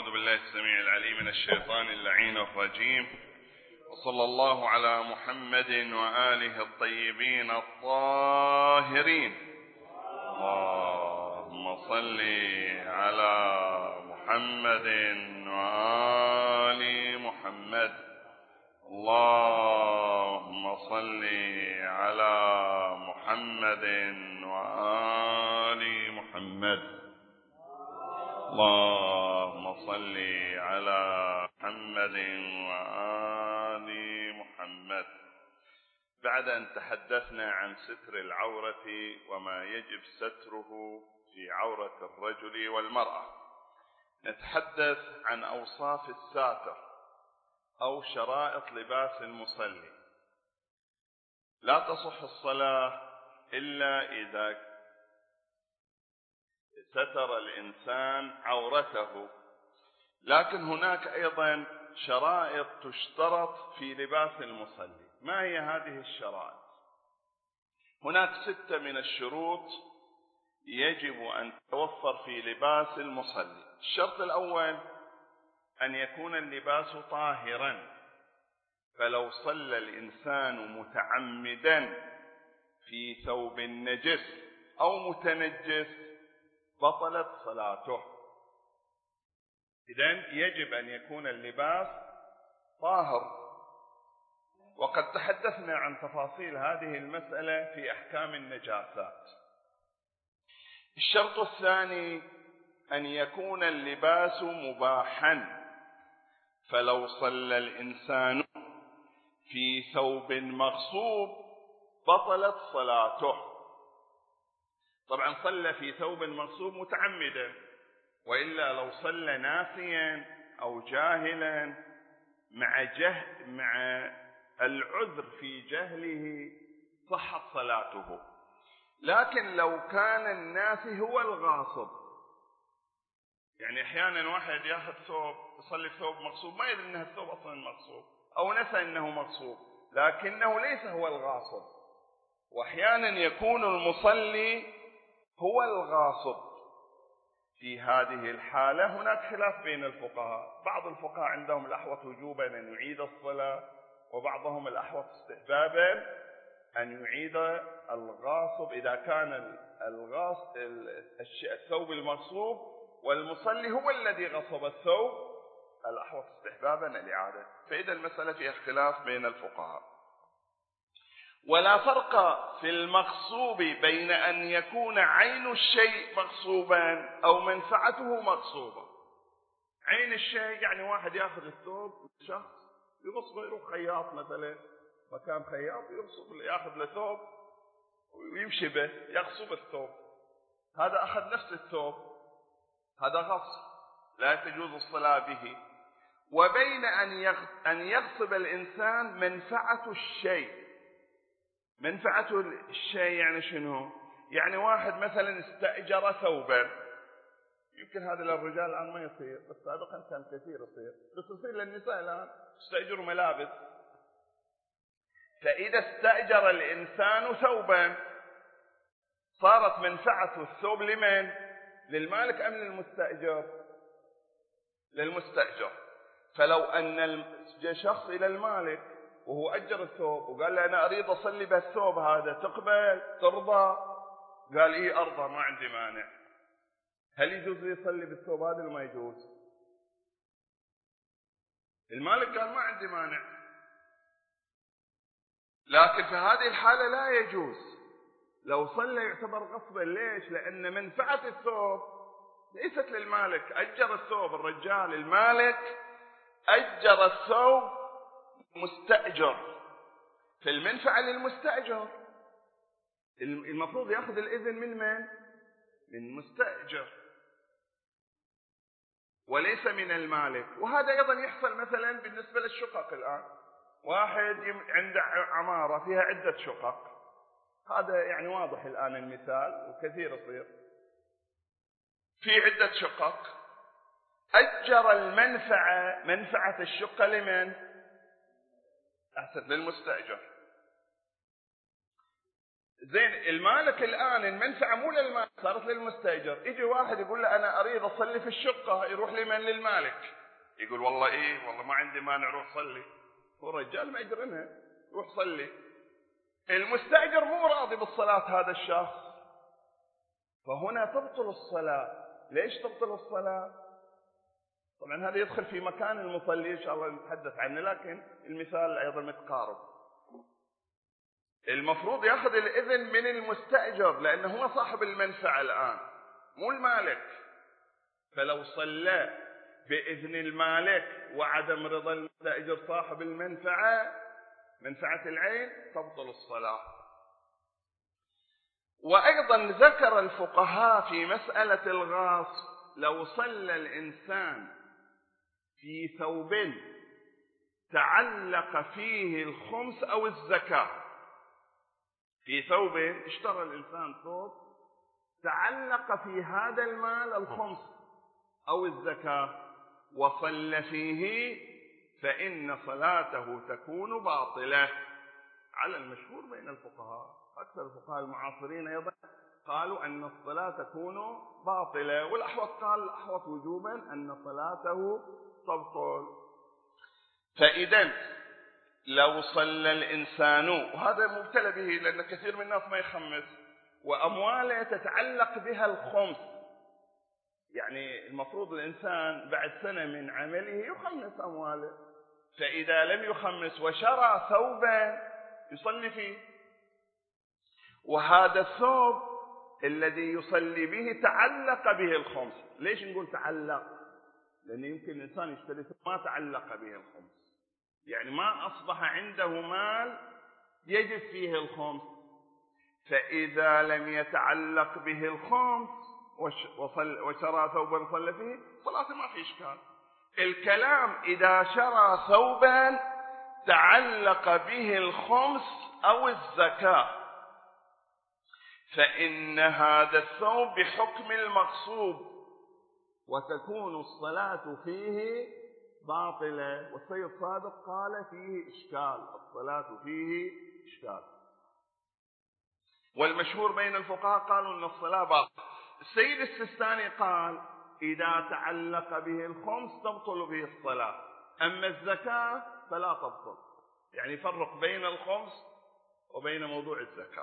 أعوذ بالله السميع العليم من الشيطان اللعين الرجيم، وصلى الله على محمد وآله الطيبين الطاهرين. اللهم صل على محمد وآل محمد. اللهم صل على محمد وآل محمد. اللهم صل على محمد وآل محمد. بعد أن تحدثنا عن ستر العورة وما يجب ستره في عورة الرجل والمرأة، نتحدث عن أوصاف الساتر أو شرائط لباس المصلي. لا تصح الصلاة إلا إذا ستر الإنسان عورته، لكن هناك أيضا شرائط تشترط في لباس المصلي. ما هي هذه الشرائط؟ هناك 6 من الشروط يجب أن تتوفر في لباس المصلي. الشرط الأول أن يكون اللباس طاهرا، فلو صلى الإنسان متعمدا في ثوب نجس أو متنجس بطلت صلاته. إذن يجب أن يكون اللباس طاهر، وقد تحدثنا عن تفاصيل هذه المسألة في أحكام النجاسات. الشرط الثاني أن يكون اللباس مباحا، فلو صلى الإنسان في ثوب مغصوب بطلت صلاته. طبعا صلى في ثوب مغصوب متعمدا، وإلا لو صلى ناسيا أو جاهلا مع العذر في جهله صحت صلاته. لكن لو كان الناسي هو الغاصب، يعني أحيانا واحد ياخذ ثوب يصلي في ثوب مغصوب ما يدري أنه الثوب أصلا مغصوب، أو نسى أنه مغصوب لكنه ليس هو الغاصب. وأحيانا يكون المصلي هو الغاصب. في هذه الحالة هناك خلاف بين الفقهاء، بعض الفقهاء عندهم الأحوط وجوبا أن يعيد الصلاة، وبعضهم الأحوط استحبابا أن يعيد الغاصب إذا كان الثوب المغصوب والمصلي هو الذي غصب الثوب، الأحوط استحبابا الإعادة. فإذا المسألة فيها اختلاف بين الفقهاء. ولا فرق في المغصوب بين أن يكون عين الشيء مغصوبا أو منفعته مغصوبة. عين الشيء يعني واحد يأخذ الثوب شخص يغصبه، يروح خياط مثلا، مكان خياط يأخذ له ثوب ويمشي به يغصب الثوب، هذا أخذ نفس الثوب، هذا غصب لا تجوز الصلاة به. وبين أن يغصب الإنسان منفعة الشيء. منفعة الشيء يعني شنو؟ يعني واحد مثلا استأجر ثوبا، يمكن هذا للرجال الآن ما يصير، بس سابقا كان كثير يصير، بس يصير للنساء الآن استأجروا ملابس. فإذا استأجر الإنسان ثوبا صارت منفعة الثوب لمن؟ للمالك أم للمستأجر؟ للمستأجر. فلو أن شخص إلى المالك وهو أجر الثوب وقال له أنا أريد أصلي بالثوب هذا، تقبل؟ ترضى؟ قال إيه أرضى، ما عندي مانع. هل يجوز يصلي بالثوب هذا ولا ما يجوز؟ المالك قال ما عندي مانع، لكن في هذه الحالة لا يجوز. لو صلى يعتبر غصبا. ليش؟ لأن منفعة الثوب ليست للمالك. أجر الثوب الرجال، المالك أجر الثوب مستأجر، في المنفعة للمستأجر. المفروض يأخذ الإذن من من؟ من المستأجر وليس من المالك. وهذا أيضا يحصل مثلا بالنسبة للشقق. الآن واحد عنده عمارة فيها عدة شقق، هذا يعني واضح الآن المثال وكثير يصير، في عدة شقق، أجر المنفعة، منفعة الشقة لمن؟ أحسن، للمستأجر. زين المالك الآن المنفعة مو للمالك، صارت للمستأجر. يجي واحد يقول له أنا أريد أصلي في الشقة، يروح لمن؟ للمالك. يقول والله إيه، والله ما عندي مانع، روح صلي. هو رجال مأجرنها، روح صلي. المستأجر مو راضي بالصلاة هذا الشخص، فهنا تبطل الصلاة. ليش تبطل الصلاة؟ طبعا هذا يدخل في مكان المصلي إن شاء الله نتحدث عنه، لكن المثال أيضا متقارب. المفروض يأخذ الإذن من المستأجر، لأنه هو صاحب المنفعة الآن مو المالك. فلو صلى بإذن المالك وعدم رضا المستأجر صاحب المنفعة، منفعة العين، تبطل الصلاة. وأيضا ذكر الفقهاء في مسألة الغاصب، لو صلى الإنسان في ثوب تعلق فيه الخمس أو الزكاة، في ثوب اشترى الإنسان ثوب تعلق في هذا المال الخمس أو الزكاة وصلى فيه، فإن صلاته تكون باطلة على المشهور بين الفقهاء. أكثر الفقهاء المعاصرين أيضا قالوا أن الصلاة تكون باطلة، والأحوط قال الأحوط وجوبا أن صلاته تبطل. فإذا لو صلى الإنسان، وهذا مبتلى به لأن كثير من الناس ما يخمس، وأمواله تتعلق بها الخمس، يعني المفروض الإنسان بعد سنة من عمله يخمس أمواله، فإذا لم يخمس وشرى ثوبا يصلي فيه، وهذا الثوب الذي يصلي به تعلق به الخمس. ليش نقول تعلق؟ لأن يمكن الإنسان يشتري ثوب ما تعلق به الخمس، يعني ما أصبح عنده مال يجب فيه الخمس. فإذا لم يتعلق به الخمس وشرى ثوبا صلى فيه، صلاته ما في إشكال. الكلام إذا شرى ثوبا تعلق به الخمس أو الزكاة، فإن هذا الثوب بحكم المغصوب وتكون الصلاة فيه باطلة. والسيد صادق قال فيه إشكال، الصلاة فيه إشكال. والمشهور بين الفقهاء قالوا أن الصلاة باطلة. السيد السيستاني قال إذا تعلق به الخمس تبطل به الصلاة، أما الزكاة فلا تبطل. يعني فرق بين الخمس وبين موضوع الزكاة.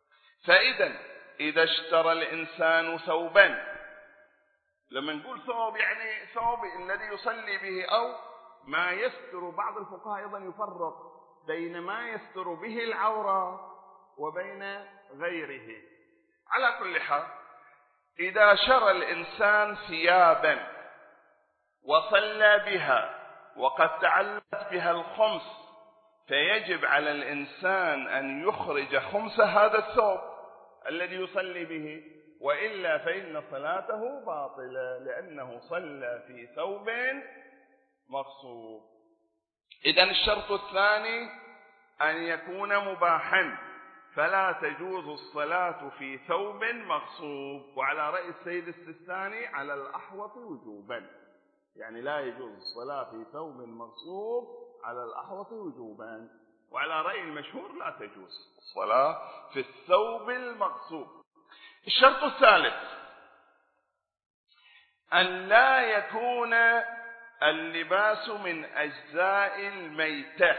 إذا اشترى الإنسان ثوبا، لما نقول ثوب يعني ثوب الذي يصلي به أو ما يستر، بعض الفقهاء أيضا يفرق بين ما يستر به العورة وبين غيره. على كل حال، إذا شرى الإنسان ثيابا وصلى بها وقد تعلقت بها الخمس، فيجب على الإنسان أن يخرج خمس هذا الثوب الذي يصلي به، وإلا فإن صلاته باطلة لأنه صلى في ثوب مغصوب. إذن الشرط الثاني أن يكون مباحا، فلا تجوز الصلاة في ثوب مغصوب. وعلى رأي السيد السيستاني على الأحوط وجوبا، يعني لا يجوز الصلاة في ثوب مغصوب على الأحوط وجوبا. وعلى رأي المشهور لا تجوز الصلاة في الثوب المغصوب. الشرط الثالث أن لا يكون اللباس من أجزاء الميتة،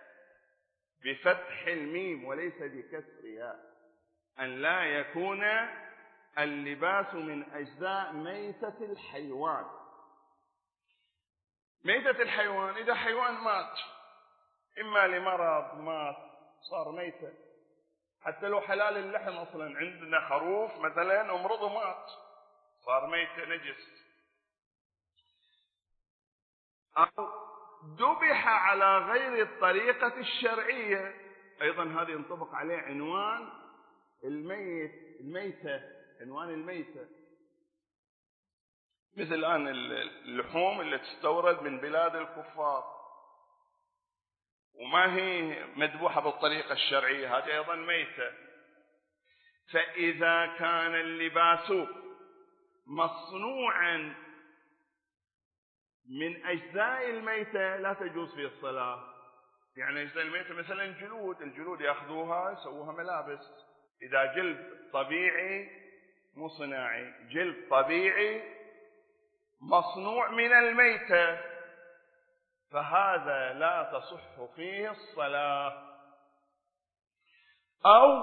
بفتح الميم وليس بكسرها. أن لا يكون اللباس من أجزاء ميتة الحيوان. ميتة الحيوان إذا حيوان مات، إما لمرض مات صار ميتة، حتى لو حلال اللحم أصلا، عندنا خروف مثلا ومرض مات صار ميتة نجس، أو ذبح على غير الطريقة الشرعية، أيضا هذا ينطبق عليه عنوان الميتة، عنوان الميتة. مثل الآن اللحوم اللي تستورد من بلاد الكفار وما هي مذبوحة بالطريقة الشرعية، هذه أيضا ميتة. فإذا كان اللباس مصنوعا من أجزاء الميتة لا تجوز فيه الصلاة. يعني أجزاء الميتة مثلا الجلود يأخذوها يسووها ملابس، إذا جلد طبيعي مو صناعي، جلد طبيعي مصنوع من الميتة، فهذا لا تصح فيه الصلاة. أو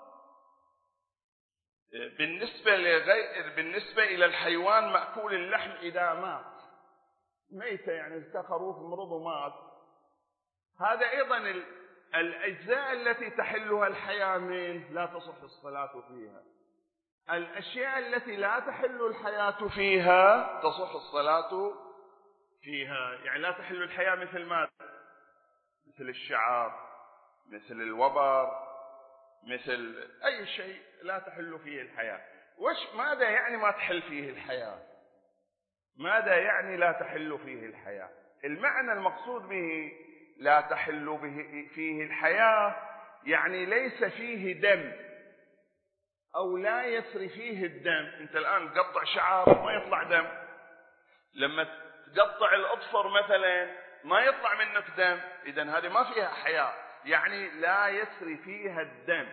بالنسبة إلى الحيوان مأكول اللحم إذا مات ميتة، يعني كخروف مرض ومات، هذا أيضا الأجزاء التي تحلها الحياة منه لا تصح الصلاة فيها. الأشياء التي لا تحل الحياة فيها تصح الصلاة فيها. يعني لا تحل الحياة مثل ماذا؟ مثل الشعر، مثل الوبر، مثل أي شيء لا تحل فيه الحياة. ماذا يعني ما تحل فيه الحياة؟ ماذا يعني لا تحل فيه الحياة؟ المعنى المقصود به لا تحل فيه الحياة يعني ليس فيه دم أو لا يسري فيه الدم. أنت الآن تقطع شعر ما يطلع دم، لما تقطع الأظفر مثلا ما يطلع منك دم، إذن هذه ما فيها حياة، يعني لا يسري فيها الدم.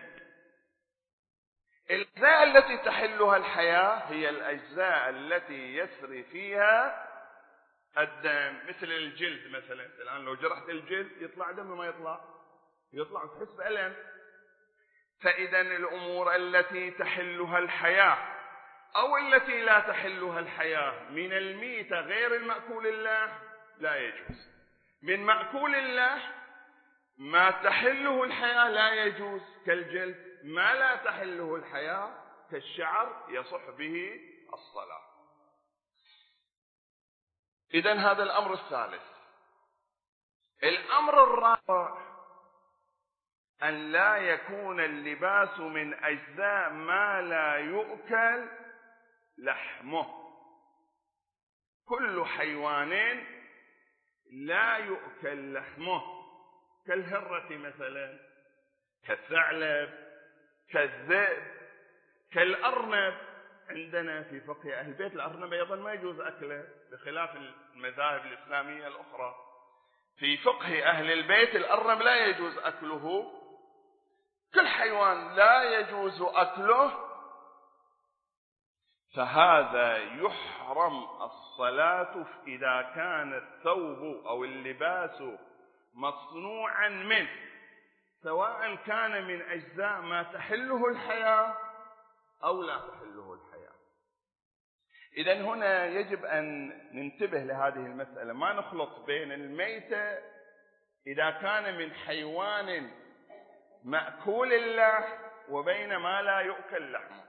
الأجزاء التي تحلها الحياة هي الأجزاء التي يسري فيها الدم، مثل الجلد مثلا. الآن لو جرحت الجلد يطلع دم وما يطلع تحس بألم. فإذا الأمور التي تحلها الحياة أو التي لا تحلها الحياة من الميتة غير المأكول اللحم لا يجوز. من مأكول اللحم ما تحله الحياة لا يجوز كالجلد، ما لا تحله الحياة كالشعر يصح به الصلاة. إذن هذا الأمر الثالث. الأمر الرابع أن لا يكون اللباس من أجزاء ما لا يؤكل لحمه. كل حيوان لا يؤكل لحمه كالهرة مثلا، كالثعلب، كالذئب، كالأرنب. عندنا في فقه أهل البيت الأرنب أيضا ما يجوز أكله بخلاف المذاهب الإسلامية الأخرى. في فقه أهل البيت الأرنب لا يجوز أكله. كل حيوان لا يجوز أكله، فهذا يحرم الصلاة إذا كان الثوب أو اللباس مصنوعا منه، سواء كان من أجزاء ما تحله الحياة أو لا تحله الحياة. إذن هنا يجب أن ننتبه لهذه المسألة، ما نخلط بين الميتة إذا كان من حيوان مأكول اللحم وبين ما لا يؤكل لحمه.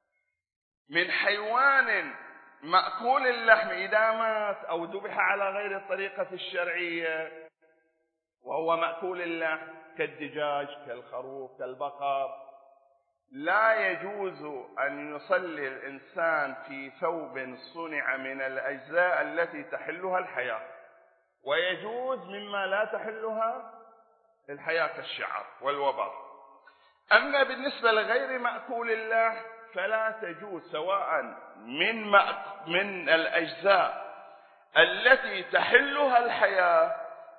من حيوان مأكول اللحم إذا مات أو ذبح على غير الطريقة الشرعية وهو مأكول اللحم كالدجاج، كالخروف، كالبقر، لا يجوز أن يصلي الإنسان في ثوب صنع من الأجزاء التي تحلها الحياة، ويجوز مما لا تحلها الحياة كالشعر والوبر. أما بالنسبة لغير مأكول اللحم فلا تجوز، سواء من الأجزاء التي تحلها الحياة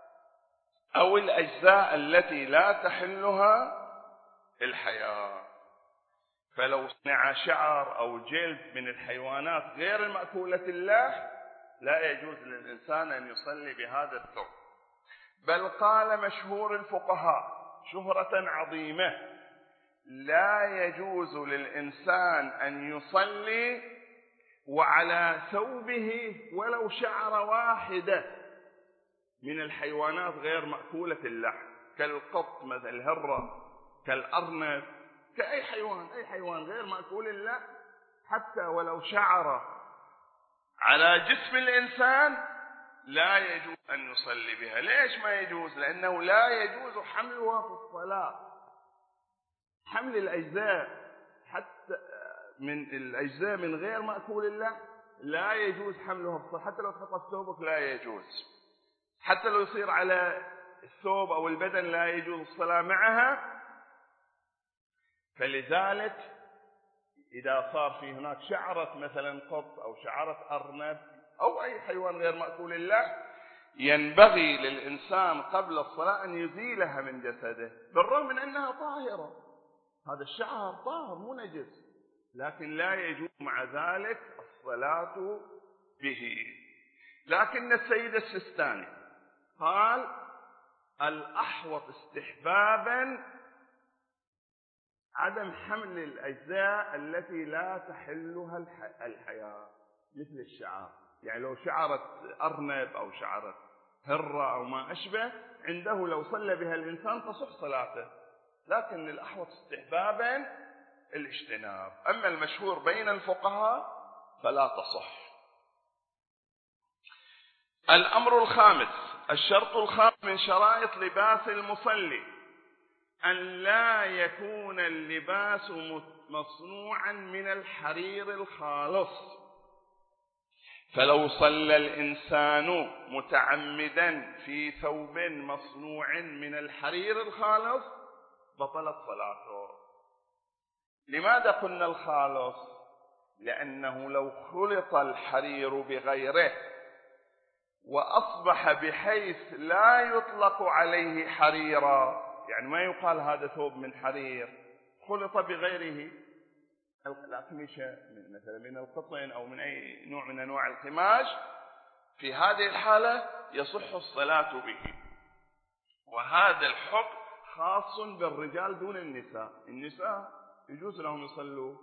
أو الأجزاء التي لا تحلها الحياة. فلو صنع شعر أو جلد من الحيوانات غير المأكولة اللحم لا يجوز للإنسان أن يصلي بهذا الثوب. بل قال مشهور الفقهاء شهرة عظيمة: لا يجوز للإنسان أن يصلي وعلى ثوبه ولو شعرة واحدة من الحيوانات غير مأكولة اللحم، كالقط مثل الهرة، كالأرنب، كأي حيوان، أي حيوان غير مأكول اللحم، حتى ولو شعرة على جسم الإنسان لا يجوز أن يصلي بها. ليش ما يجوز؟ لأنه لا يجوز حملها في الصلاة. حمل الأجزاء حتى من الأجزاء من غير مأكول اللحم لا يجوز حملها في الصلاة. حتى لو تحط ثوبك لا يجوز، حتى لو يصير على الثوب أو البدن لا يجوز الصلاة معها. فلذلك إذا صار في هناك شعرة مثلا قط أو شعرة أرنب أو أي حيوان غير مأكول اللحم، ينبغي للإنسان قبل الصلاة أن يزيلها من جسده، بالرغم من أنها طاهرة. هذا الشعر طاهر مو نجس، لكن لا يجوز مع ذلك الصلاة به. لكن السيد السيستاني قال الأحوط استحبابا عدم حمل الأجزاء التي لا تحلها الحياة، مثل الشعر. يعني لو شعرة أرنب أو شعرة هرة أو ما أشبه، عنده لو صلى بها الإنسان تصح صلاته، لكن الأحوط استحبابا الاجتناب. أما المشهور بين الفقهاء فلا تصح. الأمر الخامس، الشرط الخامس من شرائط لباس المصلي أن لا يكون اللباس مصنوعا من الحرير الخالص. فلو صلى الإنسان متعمدا في ثوب مصنوع من الحرير الخالص بطلت صلاته. لماذا قلنا الخالص؟ لأنه لو خلط الحرير بغيره وأصبح بحيث لا يطلق عليه حريرا، يعني ما يقال هذا ثوب من حرير، خلط بغيره الأقمشة مثلا من القطن أو من أي نوع من أنواع القماش، في هذه الحالة يصح الصلاة به. وهذا الحكم خاص بالرجال دون النساء. النساء يجوز لهم يصلوا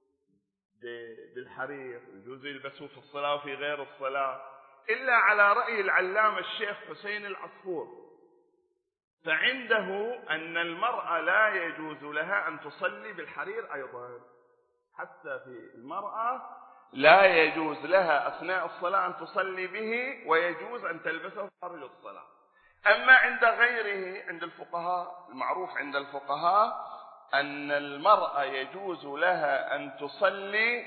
بالحرير، يجوز يلبسوا في الصلاة وفي غير الصلاة، إلا على رأي العلامة الشيخ حسين العصفور، فعنده أن المرأة لا يجوز لها أن تصلي بالحرير أيضا. حتى في المرأة لا يجوز لها أثناء الصلاة أن تصلي به، ويجوز أن تلبسه خارج الصلاة. أما عند غيره، عند الفقهاء المعروف عند الفقهاء أن المرأة يجوز لها أن تصلي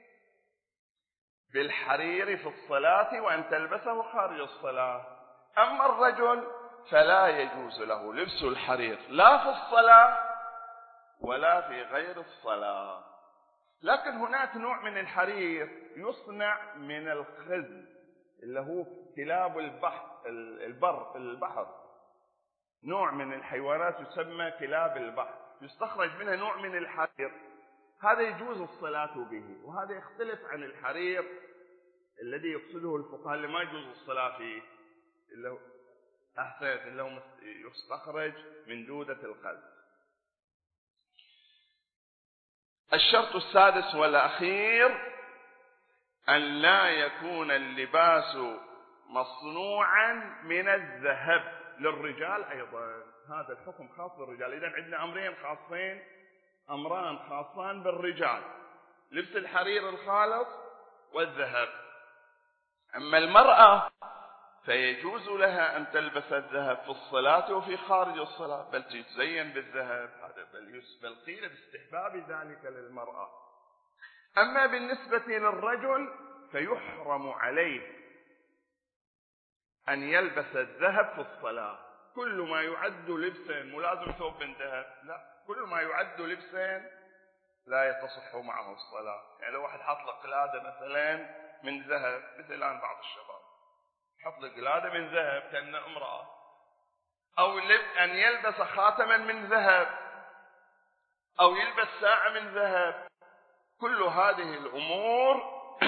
بالحرير في الصلاة وأن تلبسه خارج الصلاة. أما الرجل فلا يجوز له لبس الحرير لا في الصلاة ولا في غير الصلاة. لكن هناك نوع من الحرير يصنع من الخز اللي هو كلاب البحر، نوع من الحيوانات يسمى كلاب البحر، يستخرج منها نوع من الحرير، هذا يجوز الصلاة به. وهذا يختلف عن الحرير الذي يقصده الفقهاء اللي ما يجوز الصلاة فيه، اللي هو يستخرج من دودة الخز. الشرط السادس والأخير أن لا يكون اللباس مصنوعا من الذهب للرجال أيضا. هذا الحكم خاص بالرجال. إذن عندنا أمرين خاصين، أمران خاصان بالرجال، لبس الحرير الخالص والذهب. أما المرأة فيجوز لها أن تلبس الذهب في الصلاة وفي خارج الصلاة، بل تتزين بالذهب، هذا بل قيل باستحباب ذلك للمرأة. أما بالنسبة للرجل فيحرم عليه أن يلبس الذهب في الصلاة. كل ما يعد لبسا، ملازم ثوب من ذهب، لا، كل ما يعد لبسا لا يتصح معه الصلاة. يعني لو واحد حط له قلادة مثلا من ذهب، مثل الآن بعض الشباب حط له قلادة من ذهب كأنه امرأة، أو أن يلبس خاتما من ذهب، أو يلبس ساعة من ذهب، كل هذه الأمور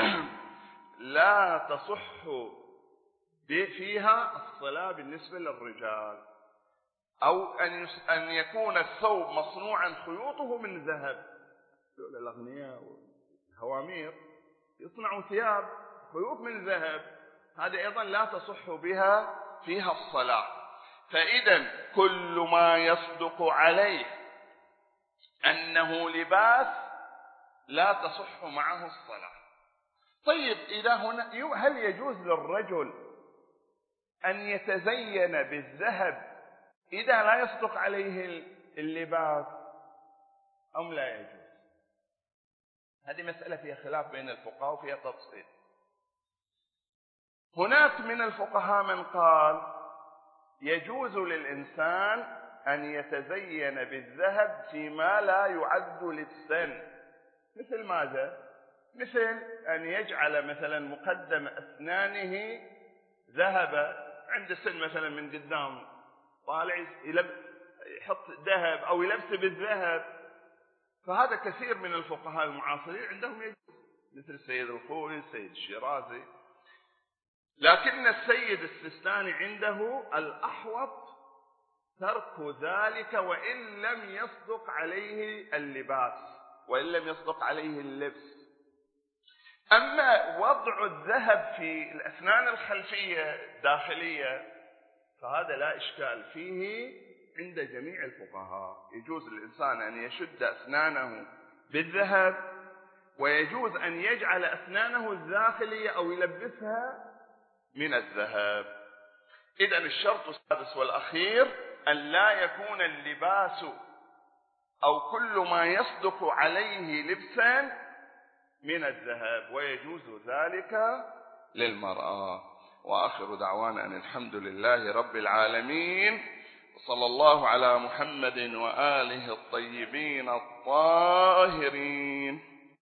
لا تصح فيها الصلاة بالنسبة للرجال. أو أن يكون الثوب مصنوعا خيوطه من ذهب، الأغنياء والهوامير يصنعوا ثياب خيوط من ذهب، هذا أيضا لا تصح بها فيها الصلاة. فإذا كل ما يصدق عليه أنه لباس لا تصح معه الصلاة. طيب إذا هنا هل يجوز للرجل أن يتزين بالذهب إذا لا يصدق عليه اللباس أم لا يجوز؟ هذه مسألة فيها خلاف بين الفقهاء وفيها تفصيل. هناك من الفقهاء من قال يجوز للإنسان أن يتزين بالذهب فيما لا يعد لبسا. مثل ماذا؟ مثل أن يجعل مثلا مقدم أسنانه ذهب، عند سن مثلا من قدام طالع يحط ذهب أو يلبس بالذهب، فهذا كثير من الفقهاء المعاصرين عندهم يجوز، مثل السيد الخوئي، السيد الشيرازي. لكن السيد السيستاني عنده الأحوط ترك ذلك وإن لم يصدق عليه اللباس، وإن لم يصدق عليه اللبس. أما وضع الذهب في الأسنان الخلفية الداخلية فهذا لا إشكال فيه عند جميع الفقهاء. يجوز الإنسان أن يشد أسنانه بالذهب، ويجوز أن يجعل أسنانه الداخلية أو يلبسها من الذهب. إذن الشرط السادس والأخير أن لا يكون اللباس أو كل ما يصدق عليه لبسا من الذهب، ويجوز ذلك للمرأة. وآخر دعوانا أن الحمد لله رب العالمين، وصلى الله على محمد وآله الطيبين الطاهرين.